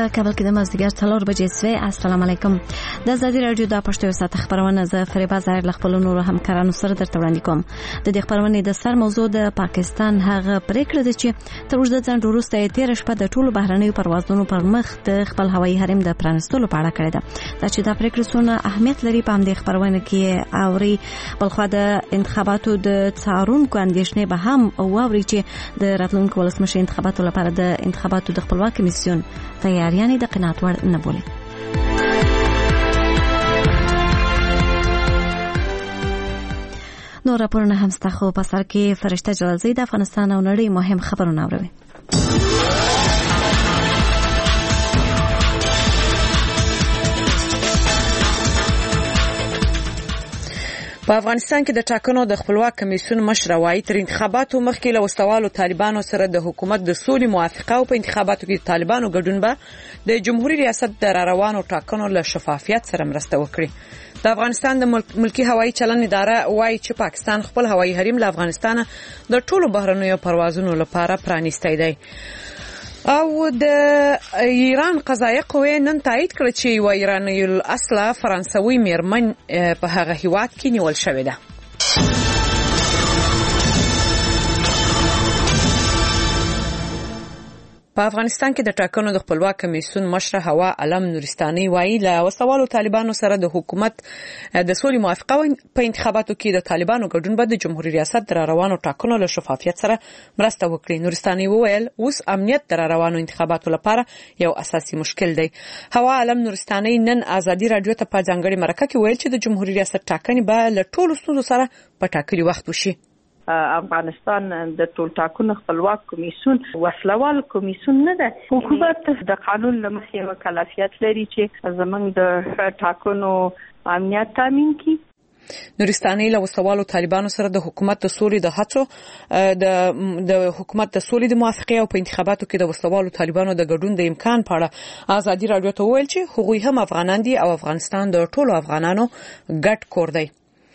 په کابل کې د مازدیګر 4 بجې سوی. السلام علیکم. د ازادي رادیو د پښتو ساعت خبرونه ز فریبا ظاهر ل خپل نور همکارانو سره درته وړاندې کوم. د دې خبرونه د سر موضوع د پاکستان هغه پریکړه ده چې تر اوږده ځنډ وروسته 13 شپه د ټولو بهرنیو پروازونو پر مخ د خپل هوایي حریم د پرانستلو په اړه کړې ده. دا چې دا پریکړه څونه اهمیت لري په همدې خبرونه کې اوري. بلخو د انتخاباتو د څارونکو اندېښنې به هم واوري چې د راتلونکو ولسمشر انتخاباتو لپاره د انتخاباتو د خپلواک کمیسیون تیاریانې د قناعت وړ نه بولي. نور راپورونه هم ستا خو په سر کې فرشته جلالزی د افغانستان او نړۍ مهم خبرونه اوري. په افغانستان کې د ټاکنو د خپلواک کمیسیون مشر وايي تر انتخاباتو مخکې له وسوالو طالبانو سره د حکومت د سولې موافقه او په انتخاباتو کې طالبانو ګډون به د جمهوریت ریاست د روانو ټاکنو له شفافیت سره مرسته وکړي. د افغانستان د ملکی هوایي چلند اداره وايي چې پاکستان خپل هوایي حریم له افغانستان د ټولو بهرنیو پروازونو لپاره پرانیستی دی. او د ایران قضایه قوه نن تایید کړ چې یو ایرانی الاصله فرانسوي میرمن په هغه هیواد کې نیول شوې ده. په افغانستان کې د ټاکنو د خپلواک کمیسیون مشر هوا علم نورستاني وایي له وسوالو طالبانو سره د حکومت د سولې موافقه په انتخاباتو کې د طالبانو ګډون به د جمهوریت ریاست در روانو ټاکنو له شفافیت سره مرسته وکړي. نورستاني وویل اوس امنیت در روانو انتخاباتو لپاره یو اساسي مشکل دی. هوا علم نورستاني نن ازادي رادیو ته په ځانګړي مرکه کې ویل چې د جمهوریت ریاست ټاکنې به له ټولو ستونزو سره په ټاکلي وخت وشي. افغانستان د ټول ټاکنو خپلواک کمیسیون وسلوال کمیسیون نه ده. حکومت د قانون له مخې مکلفیت لري چې زمونږ د ټاکنو امنیت تامین کړي. نورستاني له وسوالو طالبانو سره د حکومت د سولې د هڅو د حکومت د سولې د موافقه او په انتخاباتو کې د وسوالو طالبانو د ګډون د امکان په اړه ازادي رادیو ته ویل چې هغوی هم افغانان دي او افغانستان د ټولو افغانانو ګډ کور دی.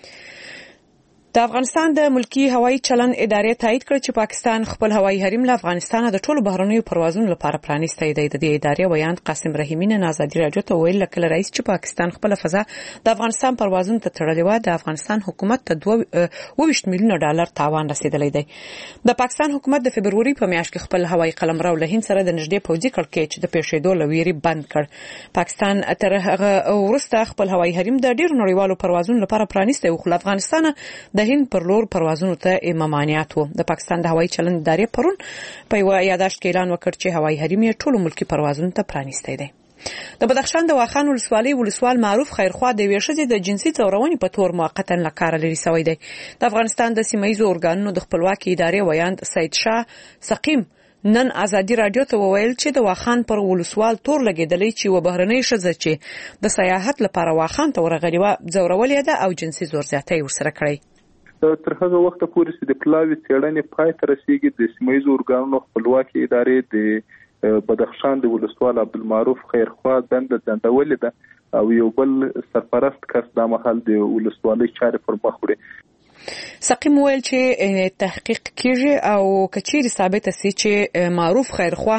د افغانستان د ملکی هوایي چلند ادارې تایید کړ چې پاکستان خپل هوایي حریم له افغانستان د ټولو بهرنیو پروازونو لپاره پرانیستی دی. د دې ادارې ویاند قاسم رحیمي نن ازادي رادیو ته ویل کله رئیس چې پاکستان خپل فضا د افغانستان پروازونو ته تړلې و د افغانستان حکومت ته 22 میلیون ډالر تاوان رسیدلی دی. د پاکستان حکومت د فبروري په میاشت کې خپل هوایي قلمرو له هند سره د نږدې پوځي کړکېچ د پیښېدو لویری بند کړ. پاکستان تر هغه وروسته خپل هوایي حریم د ډیرو نړیوالو پروازونو لپاره پرانیستی و خو افغانستان د هند پر لور پروازونو ته ممانعت و. د پاکستان د هوایي چلند ادارې پرون په یو یادښت کې اعلان وکړ چې هوایي حریم یې ټولو ملکی پروازونو ته پرانیستی دی. د بدخشان د واخان ولسوال معروف خیرخوا د یوې ښځې د جنسي ځورونې په تور موقتا له کاره لرې شوی دی. د افغانستان د سیمه‌ییزو ارګانونو د خپلواکۍ ادارې ویاند سید شاه سقیم نن ازادي رادیو ته وویل چې د واخان پر ولسوال تور لګیدلی چې و بهرنۍ ښځه چې د سیاحت لپاره واخان ته ورغلې و ځورولې ده او جنسي زور زیاتی ورسره کړی. تر هغه وخت پورې چې د پلاوي څېړنې پای ته رسیږي د سیمه‌ییزو ارګانونو خپلواکۍ ادارې د بدخشان د ولسوال عبدالمعروف خیرخوا دنده ځنډولې ده او یو بل سرپرست کس دا مهال د ولسوالۍ چارې پر مخ وړي. سقیم ویل چې تحقیق کیږي او کچيري ثابته سي چې معروف خیرخوا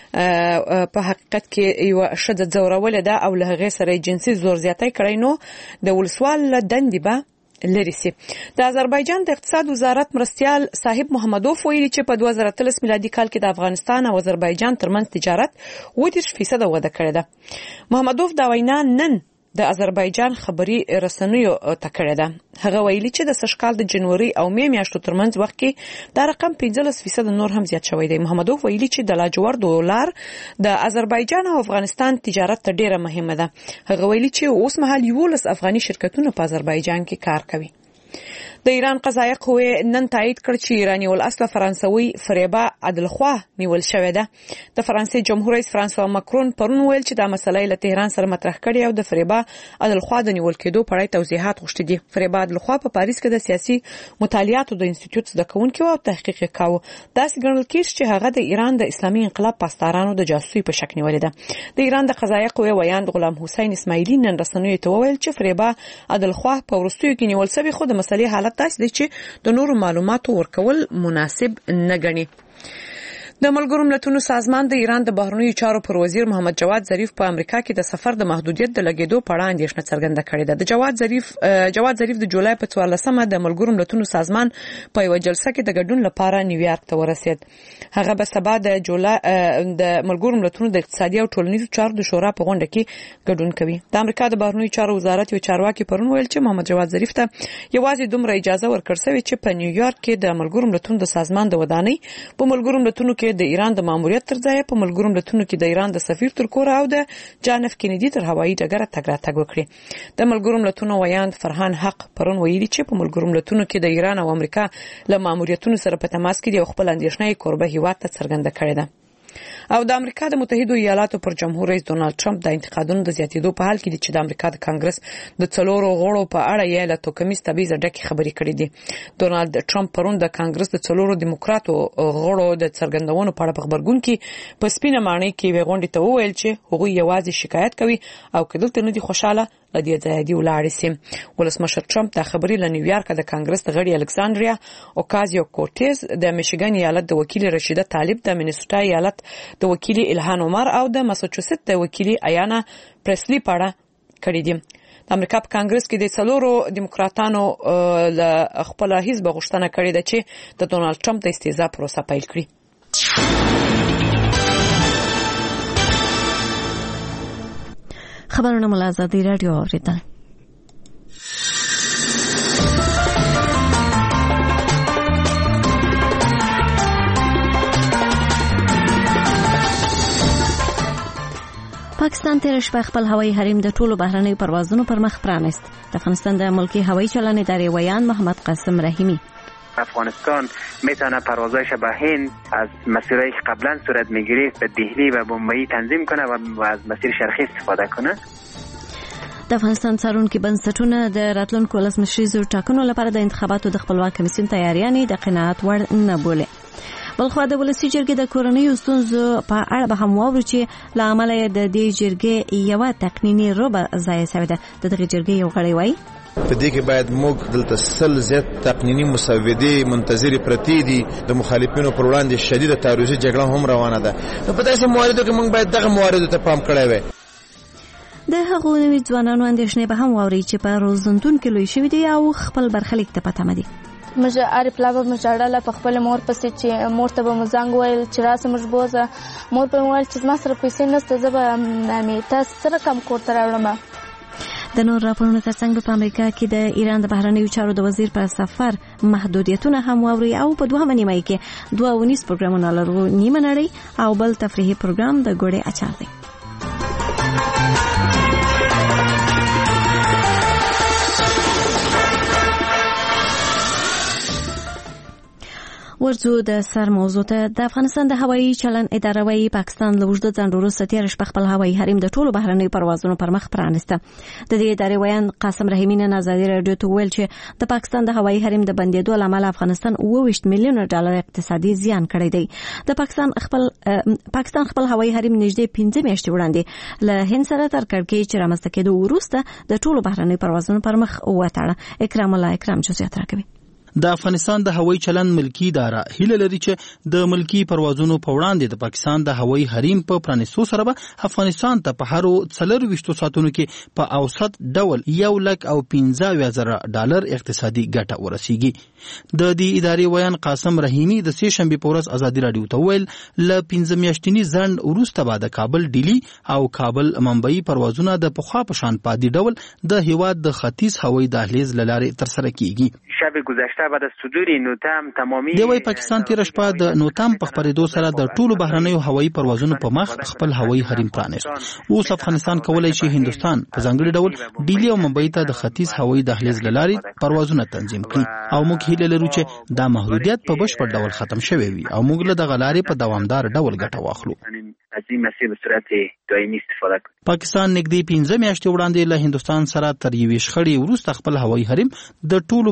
په حقیقت کې یو ښځه ځورولې ده او له هغې سره جنسي زور زیاتی کړی نو د ولسوال دندې به لري سي. د آذربایجان د اقتصاد وزارت مرستیال صاحب محمدوف ویلي چې په 2013 میلادي کال کې د افغانستان او آذربایجان ترمنځ تجارت 30% وده کړې ده. محمدوف دا وینا نن د آذربایجان خبري رسنیو ته کړې ده. هغه ویلي چې د سشکال د جنوري او می میاشتو ترمنځ وخت کې دا رقم 15% نور هم زیات شوی دی. محمدوف ویلي چې د لاجورد دولار د آذربایجان او افغانستان تجارت ته ډیره مهمه ده. هغه ویلي چې اوس مهال 11 افغاني شرکتونه په آذربایجان کې کار کوي. د ایران قضایه قوه نن تایید کړ چې ایرانی الاصله فرانسوي فریبا عدلخوا نیول شوې ده. د فرانسې جمهور رئیس فرانسوا ماکرون پرون ویل چې دا مسله له تهران سره مطرح کړي او د فریبا عدلخوا د نیول کېدو په اړه توضیحات غوښتي دي. فریبا عدلخوا په پاریس کې د سیاسي مطالعاتو د انسټیټیوټ زده کوونکو او تحقیق کاوه. داسې ګڼل کېږي چې هغه د ایران د اسلامي انقلاب پاسدارانو د جاسوسي په شک نیولې ده. د ایران د قضایه قوه ویاند غلام حسین اسماعیلی نن رسنیو ته وویل چې فریبا عدلخوا په ورستیو کې نیول شوی خو د مسلې حالت داسې دی چې د نورو معلوماتو ورکول مناسب نه ګڼي. د ملګرو ملتونو سازمان د ایران د بهرنیو چارو پر وزیر محمد جواد ظریف په امریکا کې د سفر د محدودیت د لګیدو په اړه اندېښنه څرګنده کړې ده. د جواد ظریف د جولای په 14مه د ملګرو ملتونو سازمان په یو جلسه کې د ګډون لپاره نیویارک ته ورسید. هغه به سبا د ملګرو ملتونو د اقتصادي او ټولنیزو چارو د شورا په غونډه کې ګډون کوي. د امریکا د بهرنیو چارو وزارت یو چارواکي پرون ویل چې محمد جواد ظریف ته یوازې دومره اجازه ورکړل شوې چې په نیویارک کې د ملګرو ملتونو د سازمان د ودانۍ په ملګرو ملتونو کې د ایران د ماموریت تر ځای په ملګرو ملتونو کې د ایران د سفیر تر کور او د جان اف کینیدي تر هوایي ډګر تګ راتګ وکړي. د ملګرو ملتونو ویاند فرحان حق پرون ویلي چې په ملګرو ملتونو کې د ایران او امریکا له ماموریتونو سره په تماس کې د خپل اندېښنې کوربه هیواد ته څرګنده کړې ده. او د امریکا د متحده ایالاتو پر جمهور رئیس ډونالد ټرمپ د انتقادونو د زیاتېدو په حال کې چې د امریکا د کانګرس د څلورو غړو په اړه یې له توکمیز تبعیض ډکې خبرې کړې دي. ډونالد ټرمپ پرون د کانګرس د څلورو دیموکراتو غړو د څرګندونو په اړه په خبرګون کې په سپینه معنی کې وغونډې ته وویل چې هغوی یوازې شکایت کوي او کله نه دي خوشاله لدی ځایدي ولاړ سي. ولسمشر ټرمپ د خبرې له نیویارک د کانګرس د غړي الکساندریا اوکازیو کورټیز، د میشیګن ایالت د وکیل رشیده طالب، د مینیسوټا ایالت د وکیل الهان عمر او د ماساچوسټس د وکیل ایانا پریسلی په اړه کړې دي. د امریکا په کانګرس کې د څلورو دیموکراتانو له خپل حزب غوښتنه کړې ده چې د ډونالد ټرمپ د استیزا پروسه پیل کړي. خبرونه مل آزادی رادیو اوریدل. پاکستان تیر شپه خپل هوایي حریم د ټولو بهرنیو پروازونو پر مخ پرانست. د افغانستان د ملکی هوایی چلن ادارې ویان محمد قاسم رحیمی: افغانستان میتونه پروازایش به هند از مسیرهایی که قبلا صورت میگرفت به دهلی و بمبئی تنظیم کنه و از مسیر شرقی استفاده کنه. د افغانستان څارونکو بنسټونه د راتلونکو ولسمشریزو ټاکنو لپاره د انتخاباتو د خپلواک کمیسیون تیاریانې د قناعت وړ نه بولي. بلخو د ولسی جرګې د کورنیو ستونزو په اړه به هم واورو چې له عمله د دې جرګې یو تقنینی روبه ځای شوی ده. د دغه جرګې یو غړی وایي په دې کې باید موږ دلته سل زیات تقنینی مسودې منتظر پرتی دي. د مخالفینو پر وړاندې شدیده تعرضي جګړه هم روانه ده. په داسې مواردو کې موږ باید دغه مواردو ته پام کړی وای. د هغو نوي ځوانانو اندېښنې به هم واوري چې په روزنتون کې لوی شوي دي او خپل برخلیک ته پته دي. مجه عارف لا به مجاړه په خپل مور پسې چې مور ته به مزنګ ویل چې راسه مجبوزه مور په ویل چې ما سره پیسې نشته زه به نامې تاسو سره کم کور ته راوړم. د نور راپورونو ترڅنګ په امریکا کې د ایران د بهرنیو چارو د وزیر پر سفر محدودیتونه هم واوري او په دوه نیمه کې 2 پروګرامونه لرو، نیمه نړۍ او بل تفریحي پروګرام د ګوړې اچار دی. ورځو د سر موضوع ته. د افغانستان د هوایي چلن اداره وايي پاکستان له وجود ځنډ وروسته تیر شپه خپل هوایي حریم د ټولو بهرنیو پروازونو پر مخ پرانسته. د دې ادارې ویان قاسم رحیمی نن آزادي رادیو ته ویل چې د پاکستان د هوایي حریم د بندیدو لامل افغانستان 28 میلیون ډالر اقتصادي زیان کړی دی. د پاکستان خپل هوایي حریم نږدې 15 میاشتې وړاندې له هند سره تر کړکۍ چې رامنځته کېدو وروسته د ټولو بهرنیو پروازونو پر مخ وتاړه. اکرام الله اکرام جزئیات راکوي. د افغانستان د هوایي چلن ملکی اداره هیله لري چې د ملکی پروازونو په وړاندې د پاکستان د هوایي حریم په پرانیستو سره به افغانستان ته په هر 24 ساعتونو کې په اوسط ډول 1,15,000 ډالر اقتصادي ګټه ورسیږي. د دې ادارې ویان قاسم رحیمی د سه شنبه په ورځ آزادي رادیو ته ویل ل 15 میاشتنی ځنډ وروسته بعد کابل ډیلی او کابل ممبئی پروازونه د پخوا په شان پادي ډول د هیواد د ختیځ هوایي دهلیز لارې تر سره کیږي. شب گذشته بعد از صدور نوتام تمامی دی وای پاکستان تیر شپه د نوتام په خبرېدو سره د ټولو بهرنیو هوایي پروازونو په مخ خپل هوایي حریم پرانیست. اوس افغانستان کولای شي هندستان په ځانګړي ډول ډیلی او ممبئی ته د ختیځ هوایي دهلیز لارې پروازونه تنظیم کړي او موږ هیله لرو چې دا محدودیت په بشپړ ډول ختم شوي وي او موږ له دغه لارې په دوامدار ډول ګټه واخلو. از این مسیر به صورت دائمی استفاده کنیم. پاکستان نږدې 15 میاشتې وړاندې له هندستان سره تر یوې شخړې وروسته خپل هوایي حریم د ټولو بهرنیو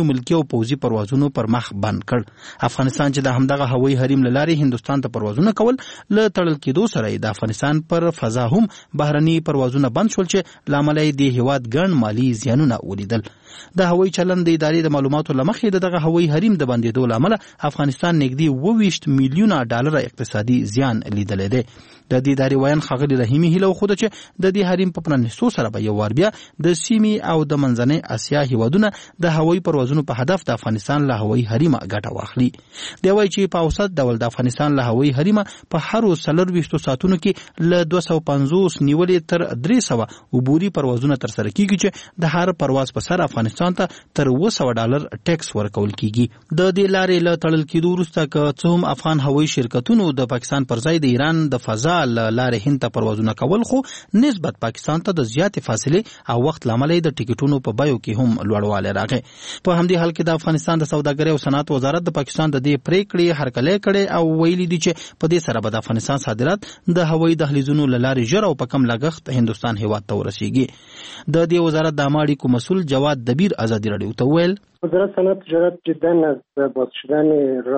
ملکی او پوځي پروازونو پر مخ بند کړ. افغانستان چې د همدغه هوایي حریم لاري هندستان ته پروازونه کول له تړل کېدو سره د افغانستان پر فضا هم بهرني پروازونه بند شول چې لامل یې د هیواد ګڼ مالی زیانونه ولیدل. د هوایي چلند د ادارې د معلوماتو لمخې دغه هوایي حریم د بندېدو لامل افغانستان نږدې 22 میلیونه ډالر اقتصادي زیان لیدلی دی. د دې ادارې ویان ښاغلي رحیمي هیله وښوده چې د دې حریم په پرانیستو سره به یو وار بیا د سیمې او د منځنۍ اسیا هیوادونه د هوایي پروازونو په هدف د افغانستان له هوایي حریمه ګټه واخلي. دی وایي چې په اوسط ډول د افغانستان له هوایي حریمه په هرو 24 ساعتونو کې له 250 نیولې تر 300 عبوري پروازونه ترسره کیږي چې د هر پرواز په سر افغانستان ته تر $200 ټیکس ورکول کیږي. د دې لارې له تړل کېدو وروسته که څه هم افغان هوایي شرکتونو د پاکستان پر ځای د ایران د فضا لارې هند ته پروازونه کول، خو نسبت پاکستان ته د زیاتې فاصلې او وخت لامل د ټیکټونو په بیو کې هم لوړوالی راغی. په همدې حال کې د افغانستان د سوداګرۍ او صنعت وزارت د پاکستان د دې پریکړې هرکلی کړي او ویلي دي چې په دې سره به د افغانستان صادرات د هوایي دهلیزونو له لارې ژر او په کم لګښت هندوستان هیواد ته ورسیږي. د دې وزارت د عامه اړیکو مسؤل جواد دبیر ازادي راډیو ته وویل وزارت صنعت تجارت جدا از باز شدن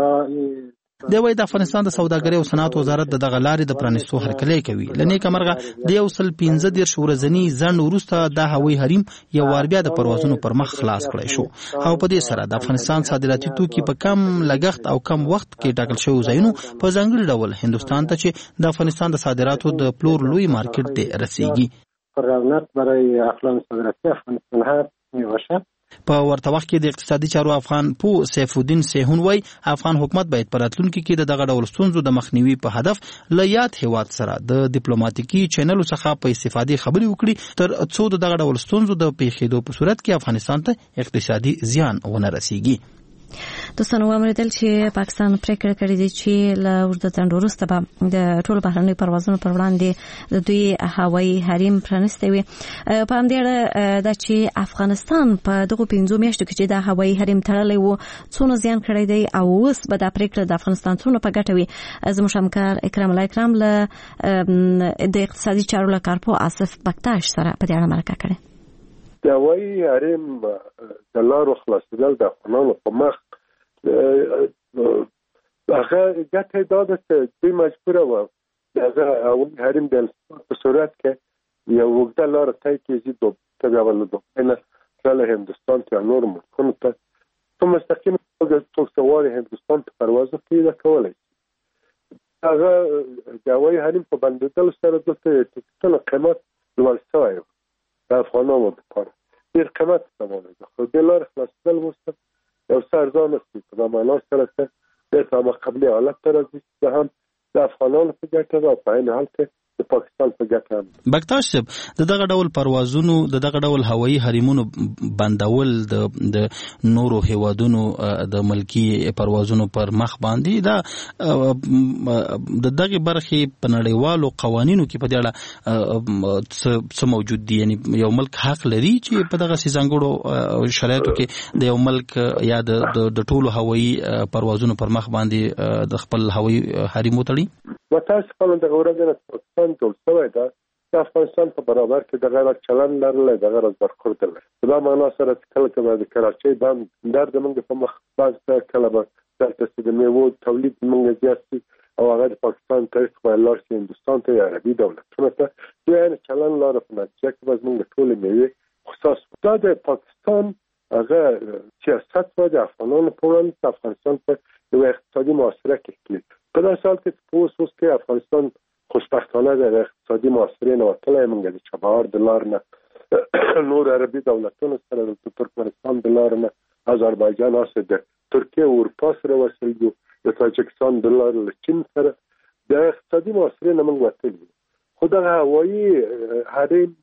راه دی وایي د افغانستان د سوداګرۍ او صنعت وزارت د دغه لارې د پرانیستو هرکلی کوي. له نیکه مرغه د 115 ورځني ځنډ وروسته د هوایي حریم یو وار بیا د پروازونو پر مخ خلاص کړی شو او په دې سره د افغانستان صادراتي توکي په کم لګښت او کم وخت کې ټاکل شوی ځایونو په ځانګړي ډول هندوستان ته چې د افغانستان د صادراتو د پلور لوی مارکیټ ته رسیږي. رونق برای اقلام صادراتی افغانستان هست میباشد. په ورته وخت کې د اقتصادي چارو افغان پو سیف الدین سیهون وای افغان حکومت باید په راتلونکي کې د دغه ډول ستونزو د مخنیوي په هدف له یاد هیواد سره د ډیپلوماټیکي چینلو څخه په استفادې خبرې وکړي تر څو د دغه ډول ستونزو د پیښېدو په صورت کې افغانستان ته اقتصادي زیان ونه رسیږي. دوستانو واوریدل چې پاکستان پریکړه کړې ده چې له اوږده ځنډ وروسته به د ټولو بهرنیو پروازونو پر وړاندې د دوی هوایي حریم پرانیستی وي. په همدې اړه دا چې افغانستان په دغو 5 میاشتو کې چې د هوایي حریم تړلی و څونه زیان کړی دی او اوس به دا پریکړه د افغانستان څونه په ګټه وي. زموږ همکار اکرام الله اکرام له د اقتصادي چارو له کارپو آصف بکتاش سره په دې اړه مرکه کړې. د هوایي حریم د لارو خلاصېدل د افغانانو په مخ هغه ګټه دا ده چې دوی مجبوره وو دغه هوایي حریم د په صورت کې یو اوږده لاره طی کړي د بیا له له هندوستان ته نور ملکونو ته په مستقیم توګه څوک هندوستان ته پرواز پیدا کولی. هغه د هوایي حریم په بندېدلو سره دلته ټکټونو قیمت لوړ شوی و د افغانانو لپاره ډېر قیمت زمانه ده، خو دې لارې خلاصېدل وروسته یو څه ارزانه شي. په دا معنا سره چې بېرته مقابلې حالت ته راځي چې هم د افغانانو په ګټه ده او په عین حال کې د پاکستان په ګټه هم. بکتاش صاحب د دغه ډول پروازونو د دغه ډول هوایي حریمونو بندول د نورو هیوادونو د ملکی پروازونو پر مخ باندې دا د دغه برخې په نړیوالو قوانینو کې په دې اړه څه موجود دي؟ یعنی یو ملک حق لري چې په دغه ځانګړو شرایطو کې د یو ملک یا د ټولو هوایي پروازونو پر مخ باندې د خپل هوایي حریم وتړي. متاسفانه د ورځې پاکستان ټول شوی ده د افغانستان په برابر کې د غیر چلند لرله د غیر برخورد لرله. په دا معنا سره چې کله کله د کراچۍ بند در د موږ په مخ باز کله به دلته چې د میوو تولید موږ زیات شي او هغه د پاکستان تاریخ به لار شي هندوستان ته یا عربي دولتونو ته دوی چلند لاره په نتیجه کې به موږ ټول میوې خصوص دا د پاکستان هغه سیاست و د افغانانو په وړاندې افغانستان په یو اقتصادي معاصره کې کړي. په دا سال کې په اوس کې افغانستان خوشبختانه د اقتصادي معاصرې نه وتلی. موږ د چابهار د لار نه نور عربي دولتونو سره د ترکمنستان د لار نه آذربایجان هسې د ترکیه او اروپا سره وصل یو د تاجکستان د لار له چین سره د اقتصادي معاصرې نه موږ وتلي. خو دغه هوایي حریم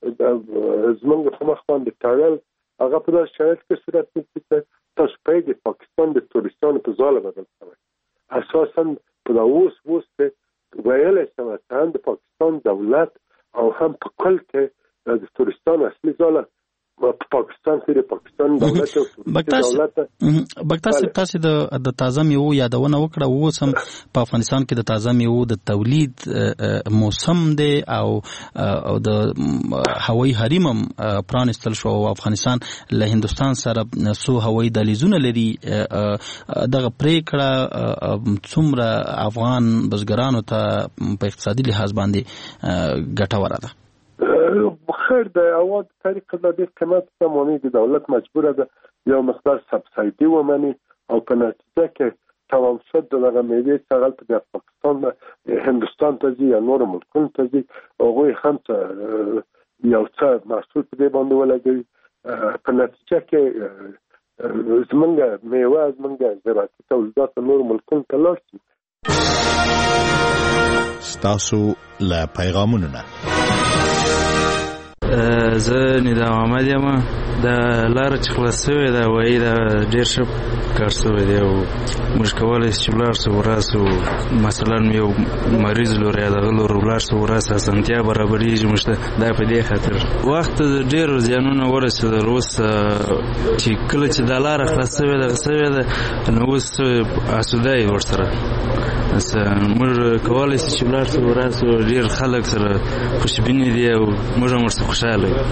زموږ په مخ باندې تړل هغه په داسې شرایط کې صورت نیسي چې تاسو پوهېږئ پاکستان د تورستانو په ځاله بدل شوی. اساسا په دا اوس کې ویلی شوی چې هم د پاکستان دولت او هم په کل کې د تورستان اصلي ځاله پاکستان سره پاکستان دولت او دولت بګتاسو تاسو د تازه میوه یادونه وکړه اوس هم په افغانستان کې د تازه میوه د تولید موسم دی او د هوایي حریم هم پرانستل شو او افغانستان له هندستان سره سو هوایي دهلیزونه لري دغه پریکړه څومره افغان بزګرانو ته په اقتصادي لحاظ باندې ګټوره ده خیر د اواد طریق د دې قیمت سمونی د دولت مجبوره ده یو مقدار سبسایډي ومني او په نتیجه کې تمام شد دغه میوې څنګه د پاکستان هندستان ته ځي یا نور ملکونو ته ځي هغه هم یو څه محصول په دې باندې ولګوي په نتیجه کې زمونږ میوه زمونږ زراعتي تولیدات نور ملکونو ته لاړ شي. ستاسو له پیغامونو نه زه ندا محمد یم د لار چې خلاص شوی دا وایي دا ډېر ښه کار شوی دی او موږ کولی شو چې ولاړ شو وراسو مثلا یو مریض لور یا دغه لور ولاړ شو وراسو اسانتیا برابرېږي موږ ته دا په دې خاطر وخت ډېرو زیانونه ورسېدل اوس چې کله چې دا لاره خلاص شوې ده نو اوس اسوده یې ورسره موږ کولی شو چې ولاړ شو وراسو ډېر خلک سره خوشبیني دي او موږ هم ورسره خوشحاله یو.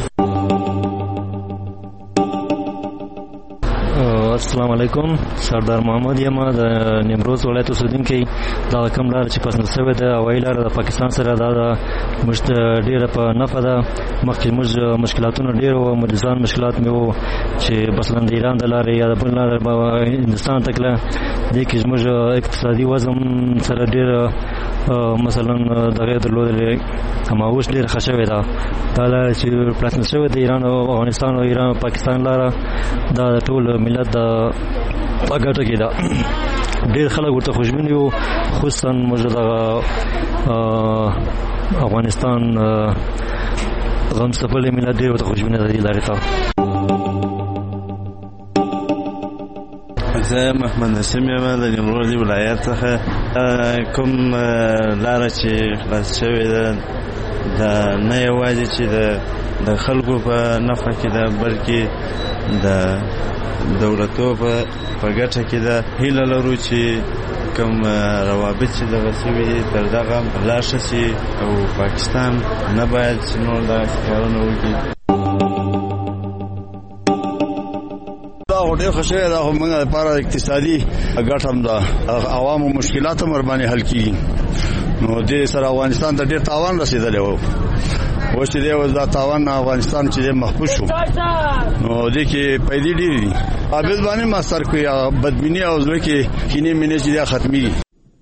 السلام علیکم، سردار محمد یم د نیمروز ولایت اوسیدونکی. دا کوم لار چې پسند شوې ده هوایي لار د پاکستان سره دا موږ ته ډېره په نفع ده. مخکې موږ مشکلاتونه ډېر وو، مریضان مشکلات مې وو چې مثلا د ایران د لارې یا د بل لارې هندوستان ته تلله. دې کې زموږ اقتصادي وضع سره ډېر مثلا دغه درلودلې هماوش ډېر ښه شوې ده. دا لاره چې پسند شوې د ایران او افغانستان او ایران او پاکستان لاره دا ټول ملت د په ګټه کې ده. ډېر خلک ورته خوشبین یو، خصوصا موږ د افغانستان غم څپلې ملت ډېر ورته خوشبینه ده دې لارې ته. زه محمد نسیم یم د نیمروز ولایت څخه. کوم لاره چې خلاص شوې ده دا نه یوازې چې د خلکو په نفع کې ده بلکې د دولتو په ګټه کې ده. هیله لرو چې کوم روابط چې دغه شوي دي تر دغه لاړ شي او پاکستان نه باید چې نور دغسې کارونه وکړي. دا خو ډېر ښه شوی ده، خو موږ لپاره اقتصادي ګټه هم ده، عوامو مشکلات هم ورباندې حل کېږي. نو دې سره افغانستان ته ډېر تاوان رسېدلی و. اوس چې دی دا تاوان افغانستان چې دی محفوظ شو نو دې کې پیدې ډېرې دي. عابد باندې ماستر کوي بدبیني او زړه کې کینې مینې چې دی ختمېږي.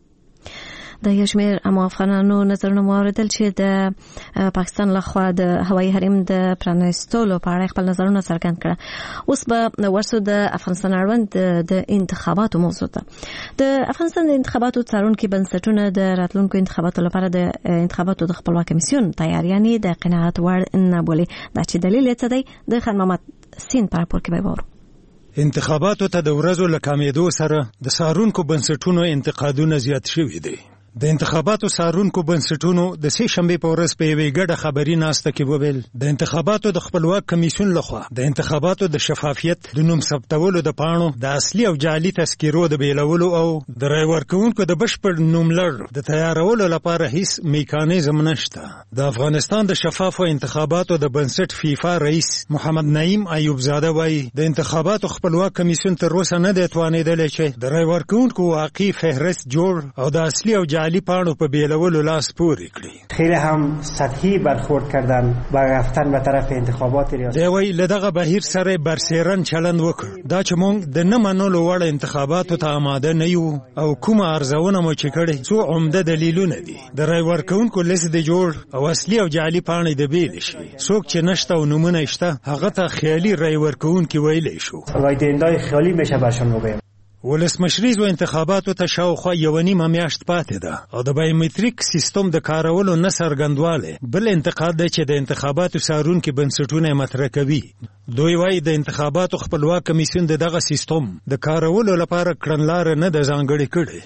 د یو شمېر افغانانو نظرونه واوریدل چې د پاکستان لخوا د هوایي حریم د پرانیستلو په اړه خپل نظرونه څرګند کړه. اوس به ورسو د افغانستان اړوند د انتخاباتو موضوع ده. د افغانستان د انتخاباتو څارونکي بنسټونه د راتلونکو انتخاباتو لپاره د انتخاباتو د خپلواک کمیسیون تیاریانې د قناعت وړ نه بولي. دا چې دلیل یې څه دی د خان محمد سین په راپور کې به وورو. انتخاباتو ته د ورځو له کمېدو سره د څارونکو بنسټونو انتقادونه زیات شوي دي. د انتخاباتو څارونکو بنسټونو د سې شنبې په ورځ په یوې ګډه خبري ناسته کې وویل د انتخاباتو د خپلواک کمیسیون لخوا د انتخاباتو د شفافیت د نوم ثبتولو د پاڼو د اصلي او جعلي تذکیرو د بیلولو او د رای ورکوونکو د بشپړ نوملړ د تیارولو لپاره هیڅ میکانیزم نشته. د افغانستان د شفافو انتخاباتو د بنسټ فیفا رئیس محمد نعیم ایوب زاده وایي د انتخاباتو خپلواک کمیسیون تر اوسه نه دی توانېدلی چې د رای ورکوونکو واقعي فهرست جوړ او د اصلي او جعلی پاڼو په بیلولو لاس پورې کړي. خیلی هم سطحی برخورد کردن با رفتن به طرف انتخابات ریاست. دی وایي له دغه بهیر سره برسېرن چلند وکړ. دا چې موږ د نه منلو وړ انتخاباتو ته آماده نه یو او کومه ارزونه مو چې کړې څو عمده دلیلونه دي. د رای ورکوونکو لیست د جوړ او اصلي او جعلي پاڼې د بیل شي. څوک چې نشته او نمونه شته هغه ته خیالي رای ورکوونکي ویلی شو. رای دهنده‌های خیالی میشه برشون بگیم. ولسمشریزو انتخاباتو ته شاوخوا یوه نیمه میاشت پاتې ده او د بایومتریک سیستم د کارولو نه څرګندوالی بل انتقاد دی چې د انتخاباتو څارونکي بنسټونه یې مطرح کوي. دوی وایي د انتخاباتو خپلواک کمیسیون د دغه سیستم د کارولو لپاره کړنلاره نه ده ځانګړې کړې.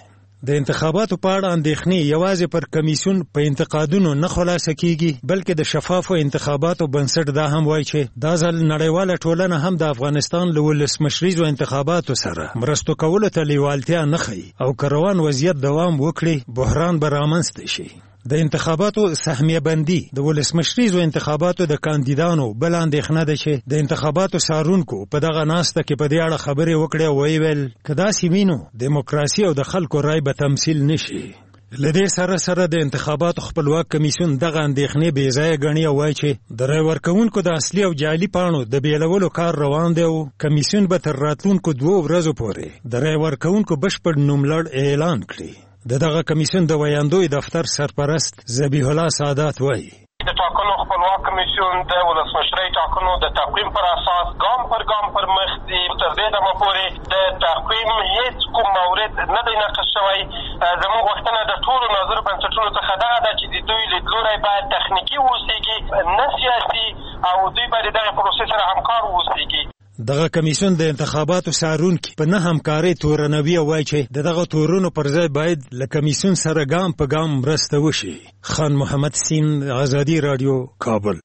د انتخاباتو په اړه اندېښنې یوازې پر کمیسیون په انتقادونو نه خلاصه کیږي بلکې د شفافو انتخاباتو بنسټ دا هم وایي چې دا ځل نړیواله ټولنه هم د افغانستان له ولسمشریزو انتخاباتو سره مرستو کولو ته لیوالتیا نه ښیي او که روان وضعیت دوام وکړي بحران به رامنځته شي. د انتخاباتو سهمیه بندي د ولسمشریزو انتخاباتو د کاندیدانو بل اندېښنه ده چې د انتخاباتو څارونکو په دغه ناسته کې په دې اړه خبرې وکړې او ویل که داسې وینو دیموکراسي او د خلکو رای به تمثیل نشي. له دې سره د انتخاباتو خپلواک کمیسیون دغه اندېښنې بې ځایه ګڼي او وایي چې د رای ورکوونکو د اصلي او جعلي پاڼو د بیلولو کار روان دی او کمیسیون به تر راتلونکو 2 ورځو پورې د رای ورکوونکو بشپړ نوملړ اعلان کړي. دغه کمیسیون د ویاندوی دفتر سرپرست ذبیح الله سعادت وایي د ټاکنو خپلواک کمیسیون د ولسمشرۍ ټاکنو د تقویم پر اساس ګام پر ګام پر مخ دی. تر دې دمه پورې د تقویم هیڅ کوم مورد نه دی نقض شوی. زموږ غوښتنه د ټولو ناظر بنسټونو څخه دغه ده چې د دوی لیدلوری باید تخنیکي واوسېږي نه سیاسي او دوی باید دغه پروسې سره همکار واوسېږي. دغه کمیسیون د انتخاباتو څارونکي په نه همکارۍ تورنوي او وایي چې دغه تورونو پر ځای باید له کمیسیون سره ګام په ګام مرسته وشي. خان محمد سین، آزادي رادیو، کابل.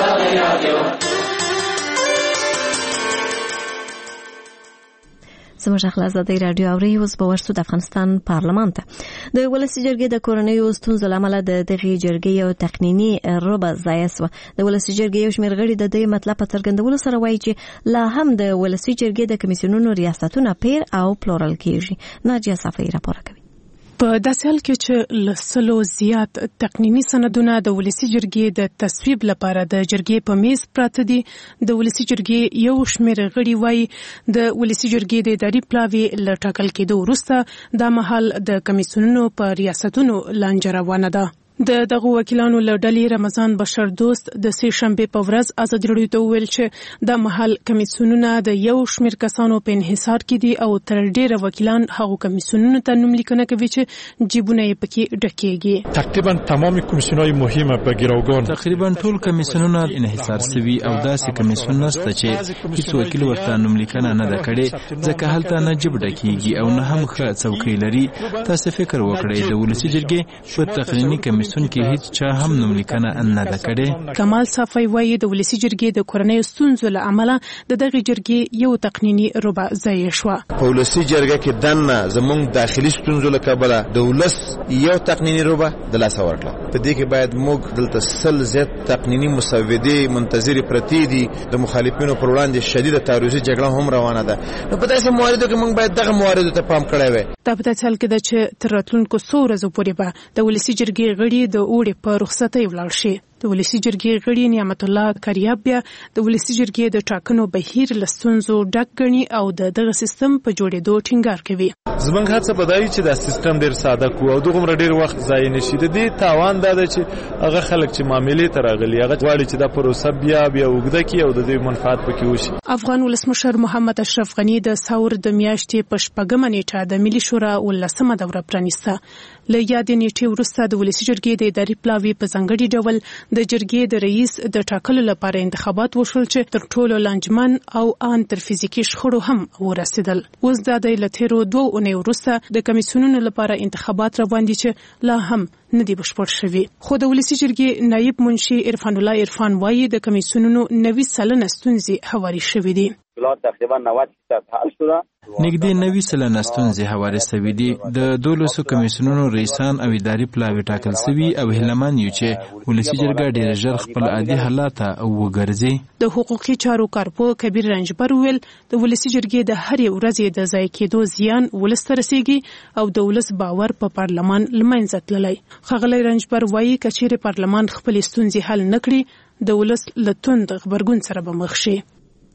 زموږ خپل آزادي رادیو اوري اوس به ورسو د افغانستان پارلمان ته د ولسی جرګې د کورنیو ستونزو لامل د دغه جرګې یو تقنینی ربع ضایع شو. د ولسی جرګې یو شمېر غړي د دې مطلب په څرګندولو سره وایي چې لا هم د ولسی جرګې د کمیسیونونو ریاستونه پیر او پلورل کیږي. ناجیه صافی راپور کوي. په داسې حال کې چې لسلو زیات تقنینی سندونه د ولسی جرګې د تصویب لپاره د جرګې په میز پراته دي. د ولسی جرګې یو شمېر غړي وایي د ولسی جرګې د اداري پلاوي له ټاکل کېدو وروسته دا مهال د کمیسیونونو په ریاستونو لانجه روانه ده. د دغه وکیلانو له ډلې رمضان بشر دوست د سې شنبې په ورځ ازادي راډیو ته وویل چې دا مهال کمیسیونونه د یو شمېر کسانو په انحصار کې دي او تر ډېره وکیلان هغو کمیسیونونو ته نوملیکنه کوي چې جیبونه یې پکې ډکېږي. تقریبا تمام کمیسیونهای مهمه به گروگان تقریبا ټول کمیسیونونه انحصار سوي او داسې کمیسیون نشته چې هیڅ وکیل ورته نوملیکنه نه ده کړې ځکه هلته نه جیب ډکېږي او نه هم ښه څوکۍ لري. تاسو فکر وکړئ د ولسی جرګې په تقنیني کمیسیون کې هیڅ چا هم نوملیکنه نه ده کړې. کمال صافی وایي د ولسی جرګې د کورنیو ستونزو له امله د دغه جرګې یو تقنینی ربع ضایع شوه. په ولسی جرګه کې دنه زموږ داخلي ستونزو له کبله د ولس یو تقنینی ربع د لاسه ورکړه. په دې کې باید موږ دلته سل زیات تقنینی مسودې منتظرې پرتې دي. د مخالفینو پر وړاندې شدیده تعرضي جګړه هم روانه ده. نو په داسې مواردو کې موږ باید دغه مواردو ته پام کړی وای. دا په داسې حال کې ده چې تر راتلونکو څو ورځو پورې به د ولسی جرګې غړي د اوړي په رخصتۍ ولاړ شي. د ولسی جرګې غړي نعمت الله کریاب بیا د ولسی جرګې د ټاکنو بهیر له ستونزو ډک ګڼي او دغه سیستم په جوړېدو ټینګار کوي. زمونږ هڅه به دا وي چې دا سیستم ډېر ساده کړو او دغومره ډېر وخت ضایع نه شي. د دې تاوان دا ده چې هغه خلک چې معاملې ته راغلي هغه غواړي چې دا پروسه بیا اوږده کړي او د دوی منفعت پکې وشي. افغان ولسمشر محمد اشرف غني د ثور د میاشتې په 8مه نیټه د ملي شورا 18مه دوره پرانیسته. له یادې نیټې وروسته د ولسی جرګې د اداري پلاوي په ځانګړي ډول د جرګې د رئیس د ټاکلو لپاره انتخابات وشول چې تر ټولو لانجمن او ان تر فزیکي شخړو هم ورسېدل. اوس د لتیرو 2 اونۍ وروسته د کمیسیونونو لپاره انتخابات روان دي چې لا هم نه دی بشپړ شوی. خو د ولسی جرګې نائب منشي عرفان الله عرفان وایي د کمیسیونونو 90% ستونزې هواري شوې دي. تقریبا 90% حل شوه. نږدې 90% ستونزې هواري شوې دي. د 12 کمیسیونونو رئیسان او اداري پلاوي ټاکل شوي او هیلمن یو چې ولسی جرګه ډېر ژر خپل عادي حالات وګرځي. د حقوقي چارو کارپو کبیر رنجبر ویل د ولسی جرګې د هرې ورځې د ضایع کېدو زیان ولس ته رسیږي او د ولس باور په پارلمان لمنځه تللی. ښاغلی رنجبر وایي که چیرې پارلمان خپلې ستونزې حل نه کړي د ولس له توند غبرګون سره به مخ شي.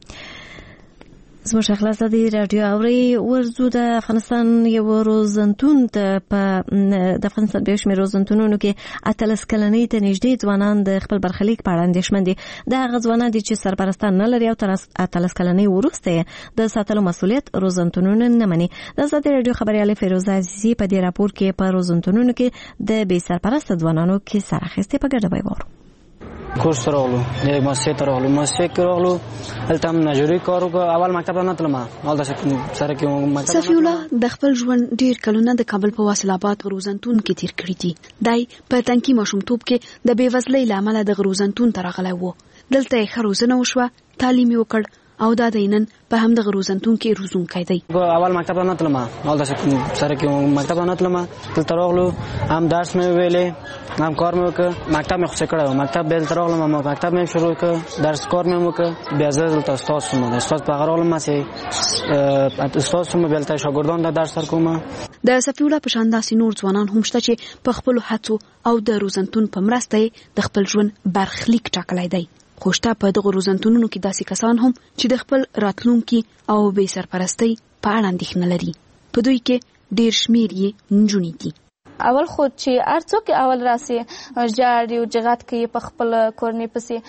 زموږ خپل آزادي رادیو اوري ورزو د افغانستان یو روزنتون ته په د افغانستان به شمېر روزنتونونو کې 18 کلنۍ ته نږدې ځوانان د خپل برخلیک په اړه اندېښمن دي. دا هغه ځوانان دي چې سرپرستان نه لري او تر 18 کلنۍ وروسته د ساتلو مسؤلیت روزنتونونو نه مني. د آزادي رادیو خبرياله فیروزه عزیزي په دې راپور کې په روزنتونونو کې د بې سرپرست ځوانانو کې سره اخیستې په ګډه وایي. کورس راغلو د مؤسسې ته راغلو مؤسسې کې راغلو هلته هم نجوري کار وکړ اول مکتب نه تلم اول سره کې مکتب صفی الله د خپل ژوند ډیر کلونه د کابل په واصل آباد غروزنتون کې تیر کړی دي دای په تنکي ماشومتوب کې د بیوزلۍ لامل د غروزنتون ته راغلی و دلته یې ښه روزنه وشوه تعلیم یې وکړ او دا دینن په هم د غروزنتون کې روزونکی دی اول مکتب نه تلم اول سره کې مکتب نه تلم دلته راغلو هم درس مې ویلې هم کار مې وکړ مکتب مې خوښ کړو مکتب به تل راغلم مکتب مې شروع کړ درس کار مې وکړ بیا زه دلته استاد شوم استاد په راغلم چې استاد شوم بیا تل شاګردان د درس سره کوم د صفی الله په شان داسې نور ځوانان هم شته چې په خپل هڅو او د روزنتون په مرسته د خپل ژوند برخلیک ټاکلی دی خوشته په دغه روزنتونونو کې داسې کسان هم چې د خپل راتلونکي او بې سرپرستۍ په اړه اندېښنه لري په دوی کې ډېر شمېر یې نجونې دي اول خود چې ارڅوک اول راسي جاړي او جغات کې په خپل کورنۍ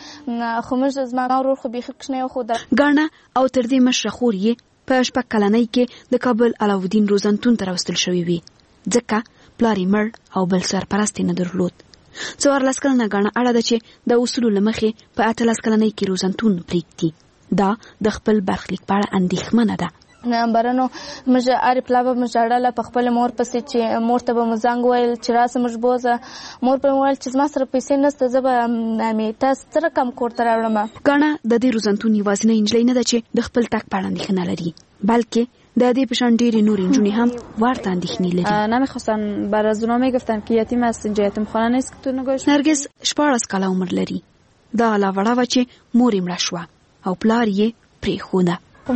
پسې خو موږ زما ورور خو بيخ کښنه خو دا غاڼه او تر دې مشره خور یې په شپږ کلنۍ کې د کابل علاودین روزنتون ته راوستل شوی وي ځکه پلار یې مړ او بل سرپرست نه درلود 14 کلنه غاڼه اړه ده چې د اصولو لمخې په 18 کلنۍ کې روزنتون پریږدي دا د خپل برخلیک په اړه اندېښمنه ده نه برنو مجه اری پلاوه مجاړه په خپل مور پسې چې مور ته به مزنګ ویل چې راسه مجبوزه مور په ویل چې ما سره پیسې نشته زه به مې تاسو سره کم کور ته راوړم غاڼه د دې روزنتون یوازینۍ نجلۍ نه ده چې د خپل تک په اړه اندېښنه لري بلکې در دې پشان ډېری نور انجونی هم ورته اندېښنې لري نمیخواستن برای از اونا میگفتن که یتیم است اینجا یتیم خانه نیست که تو نگاهش نرگس 14 کاله عمر لري دا لا وړه چې مور یې مړه شوه او پلار یې پرېښوده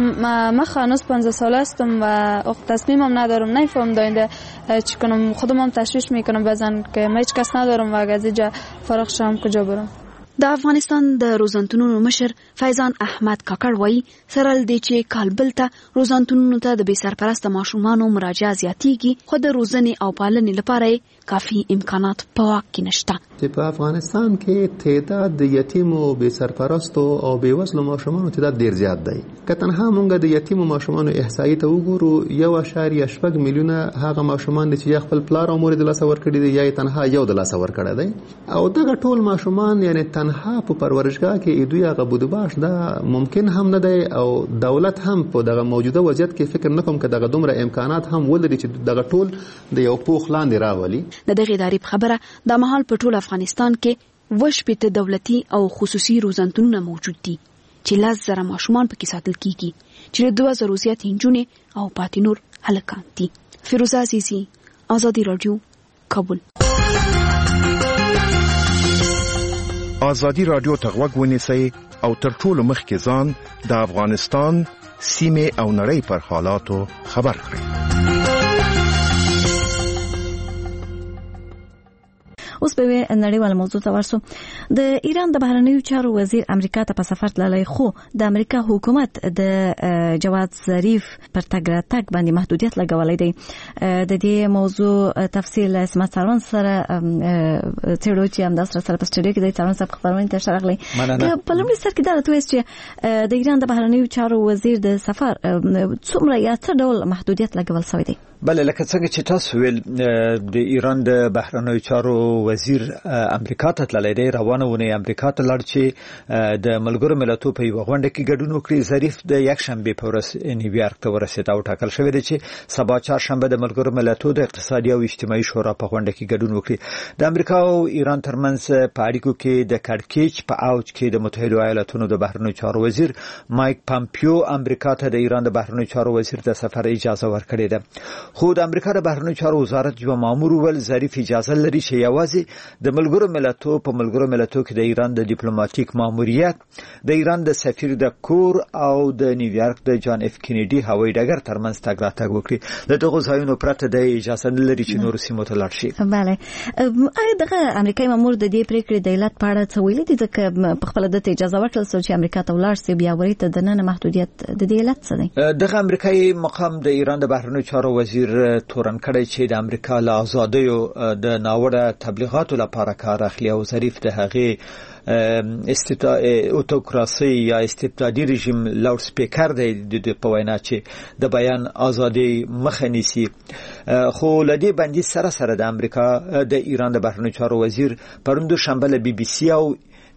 من هنوز 15 ساله هستم و تصمیمم ندارم نمیفهم داینده چی کنم خودم تشویش میکنم بعضن که من هیچ کس ندارم و از اینجا فارغ شم کجا برم د افغانستان د روزنتونونو مشر فیضان احمد کاکړ وایي سره لدې چې کالبل ته روزنتونونو ته د بې سرپرسته ماشومانو مراجعه زیاتیږي خو د روزنې او پالنې لپاره کافي امکانات په واک کې نشته په افغانستان کې تعداد د یتیمو بې سرپرستو او بې وزلو ماشومانو تعداد ډیر زیات دی که تنها مونږ د یتیمو ماشومانو احصایې ته وګورو 1.8 میلیونه هغه ماشومان دي چې یا خپل پلار او مور د لاسه ورکړي دي یا تنها یو د لاسه ورکړی دی او دغه ټول ماشومان یعنی تنها په پرورشګاه کې دوی هغه بودباش دا ممکن هم نه دی او دولت هم په دغه موجوده وضعیت کې فکر نه کوم چې دغه دومره امکانات هم ولري چې دغه ټول د یو پوخ لاندې راولي د دغه ادارې خبره د مهال په ټول افغانستان کې وشپېته دولتي او خصوصي روزنتونونه موجود دي چې 10,000 ماشومان پکې ساتل کیږي چې 2000 زیات نجونې او پاتې نور هلکان دي فیروزه عزیزی آزادی رادیو کابل آزادی رادیو ته غوږ ونیسئ او تر ټولو مخکې ځان د افغانستان سیمې او نړۍ پر حالاتو خبر کړئ اوس به نړیواله موضوع ته ورسو د ایران د بهرنیو چارو وزیر امریکا ته په سفر تللی خو د امریکا حکومت د جواد ظریف پر تګ راتګ باندې محدودیت لګولې دی د دې موضوع تفصیل اسمت سالون سره تیرو چې هم د سره په سټډیو کې د سالون صاحب خبرونه ته شرغلي په لومړي سر کې دا تویس چې د ایران د بهرنیو چارو وزیر د سفر څومره یا څه ډول محدودیت لګول شوی دی بله لکه څنګه چې تاسو ویل د ایران د بهرنیو چارو وزیر امریکا ته تللی دی روانه ونی امریکا ته لاړ چې د ملګرو ملتونو په یو غونډه کې ګډون وکړي ظریف د یک شنبه په ورځ نیویارک ته ورسېد او ټاکل شوی دی چې سبا چهارشنبه د ملګرو ملتونو د اقتصادي او اجتماعي شورا په غونډه کې ګډون وکړي د امریکا او ایران ترمنځ په اړیکو کې د کړکېچ په اوج کې د متحده ایالاتونو د بهرنیو چارو وزیر مایک پامپیو امریکا ته د ایران د بهرنیو چارو وزیر د سفر اجازه ورکړې ده خو د امریکا د بهرنیو چارو وزارت جو مامور ول ظریف اجازه لري چې یوازې د ملګرو ملتونو کې د ایران د ډیپلوماټیک ماموریت د ایران د سفیر د کور او د نیویارک د جان اف کینیډي هوایي ډګر ترمنځ تګ راتګ وکړي د دغه ځایونو پرته د اجازه نه لري چې نور سیمو ته لاړ شي بله آیا دغه امریکایي مامور د دې پریکړې د علت په اړه څه ویلي دي ځکه په خپل د اجازه ورکړل چې امریکا ته ولاړ شي بیا ورته د نن محدودیت د دې علت څه دی دغه امریکایي مقام د ایران د بهرنیو چارو وزیر تورن کړی چې د امریکا له آزادیو د ناوړه تبلیغاتو لپاره کار اخلي او ظریف د هغه اوتوکراسي یا استبدادي رژیم لاوډ سپیکر دی د پوینا چې د بیان ازادي مخه نیسي خو لدی بندي سره د امریکا د ایران د بهرنیو چارو وزیر پروند شنبه له بي بي سي او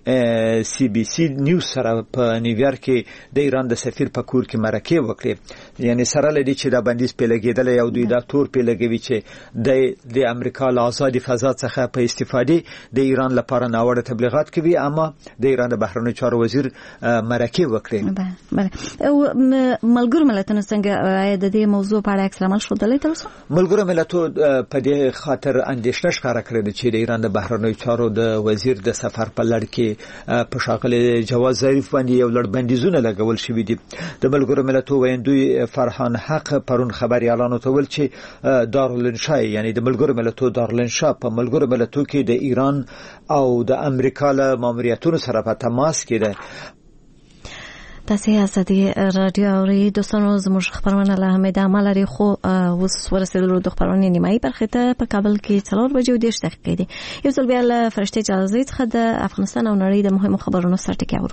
سی بي سي نیوز سره په نیویارک کې د ایران د سفیر په کور کې مرکه وکړه. یعنی سره لدی چې دا بندیز په لګیدل یو دوی دا تور په لګوي چې د امریکا له آزادي فضا څخه په استفاده د ایران لپاره ناوړه تبلیغات کوي. اما د ایران د بهرنیو چارو وزیر مرکه وکړه. بله او ملګرو ملتونو څنګه د دې موضوع په اړه عکس العمل ښودلی تاسو؟ ملګرو ملتونو په دې خاطر اندېښنه ښکاره کړې ده چې د ایران د بهرنیو چارو د وزیر د سفر په لړ کې په ښاغلي جواد ظریف باندې یو لړ بندیزونه لګول شوي دي. د ملګرو ملتونو ویندوی فرحان حق پرون خبري اعلان وکړ چې دارالانشا یعنی د ملګرو ملتونو دارالانشا په ملګرو ملتونو کې د ایران او د امریکا له ماموریتونو سره په تماس کې ده. تاسو ازادي رادیو اوري دوستانو زموږ خبرونه له همدا عمل خو اوس ورسېدلو د خبرونه نیمایي برخه ته په کابل کې 4:10 دقیقې دي. یو ځل بیا له فرشته اجازه څخه د افغانستان او نړۍ د مهمو خبرونو سره ټکی اورو.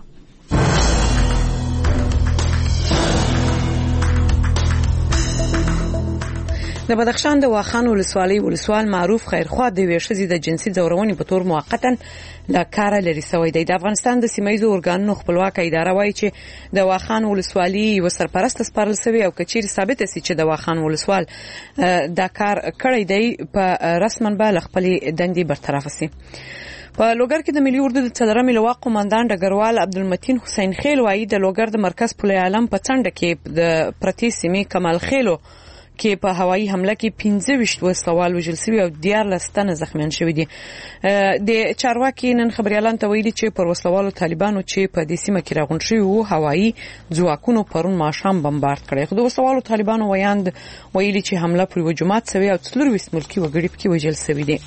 د بدخشان د واخان ولسوالۍ ولسوال معروف خیرخوا د ویښزي د جنسي ځورونې په تور موقتا لا کار لري سوی دی. د افغانستان د سیمایي ارګانونو خپلواک اداره وایي چې د واخان ولسوالۍ یو سرپرست سپارل شوی او کچيري ثابت سي چې د واخان ولسوال دا کار کړی دی په رسمن به خپل دندې برطرف سي. په لوګر کې د ملي اردو د څلورمې لواء قوماندان ډګروال عبدالمتین حسین خیل وایي د لوګر د مرکز پل عالم په څنډه کې د پرتی سیمې کمال خیلو کې په هوایي حمله کې 15 وسوال وژل شوی او 14 تنه زخمیان شوی دي. د چارواکي نن خبريالان ته ویلي چې پر وسلوالو طالبانو چې په دې سیمه کې راغون شوی وو هوایي ځواکونو پرون ماښام بمبارد کړی. خو د وسلوالو طالبانو ویلي چې حمله پر وجمات سوی او 24 ملکی وګړي پکې وژل شوی دي.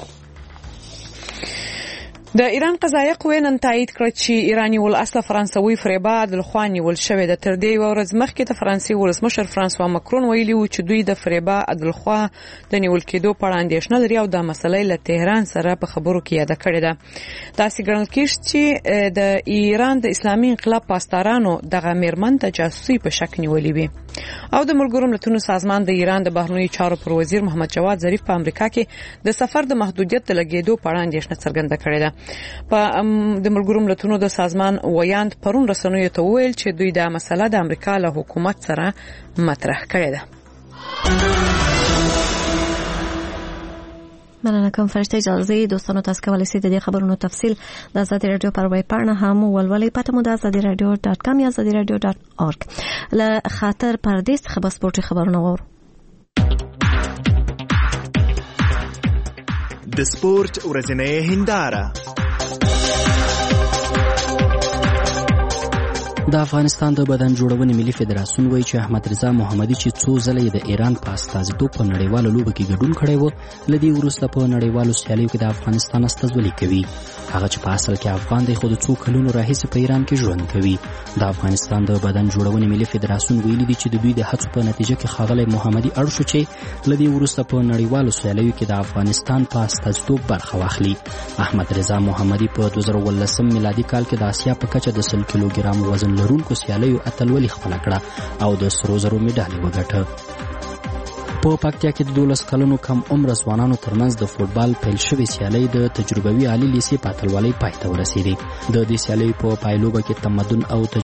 د ایران قضایه قوه نن تایید کړ چې ایرانی ول اصله فرانسوي فریبا عدلخوانی ول شوی د تر دې ورځ مخکې د فرانسې ولسمشر فرانسوا ماکرون ویلي و چې دوی د فریبا عدلخوا د نیول کېدو په اړه اندېښنه لري او د مسلې له تهران سره په خبرو کې یاد کړی ده. داسې ګڼل کېږي چې د ایران د اسلامي انقلاب پاسدارانو دغه میرمن ته جاسوسي په شک نیولې وي. او د ملګرو ملتونو سازمان د ایران د بهرنیو چارو پر وزیر محمد جواد ظریف په امریکا کې د سفر د محدودیت د لګېدو په اړه اندېښنه څرګنده کړې ده. په د ملګرو ملتونو د سازمان ویاند پرون رسنیو ته ویل چې دوی دا مسله د امریکا له حکومت سره مطرح کړې ده. مننه کوم فرشته اجازه دوستانو تاسو کولی شئ د دې خبرونو تفصیل د آزادي رادیو پر ویب پاڼه هم ولولئ. پته مو د azadiradio.com یا azadiradio.org. له خاطر پردیس خبر سپورتي خبرونه وورو. د سپورت ورځنۍ هنداره. د افغانستان د بدن جوړونې ملي فدراسیون وایي چې احمد رضا محمدي چې څو ځله د ایران په استازیتوب په نړیوالو لوبو کې ګډون کړی و لدی وروسته په نړیوالو سیالیو کې د افغانستان استازولي کوي. هغه چې په اصل کې افغان دی خو د څو کلونو راهیسې په ایران کې ژوند کوي. د افغانستان د بدن جوړونې ملي فدراسیون ویلي دي چې د دوی د هڅو په نتیجه کې ښاغلی محمدي اړ شو چې لدی وروسته په نړیوالو سیالیو کې د افغانستان په استازیتوب برخه واخلي. احمد رضا محمدي په 2019 میلادي کال کې د آسیا په کچه د 100 کیلوګرام وزن لرونکو سیالیو اتلولي خپله کړه او د سرو زرو میډال وګټه. په پکتیا کې د 12 کلونو کم عمر ځوانانو ترمنځ د فوټبال پیل شوې سیالۍ د تجربوي عالی لیسې په اتلولۍ پای ته ورسېدې. د دې سیالۍ په پایلوبه کې تمدن او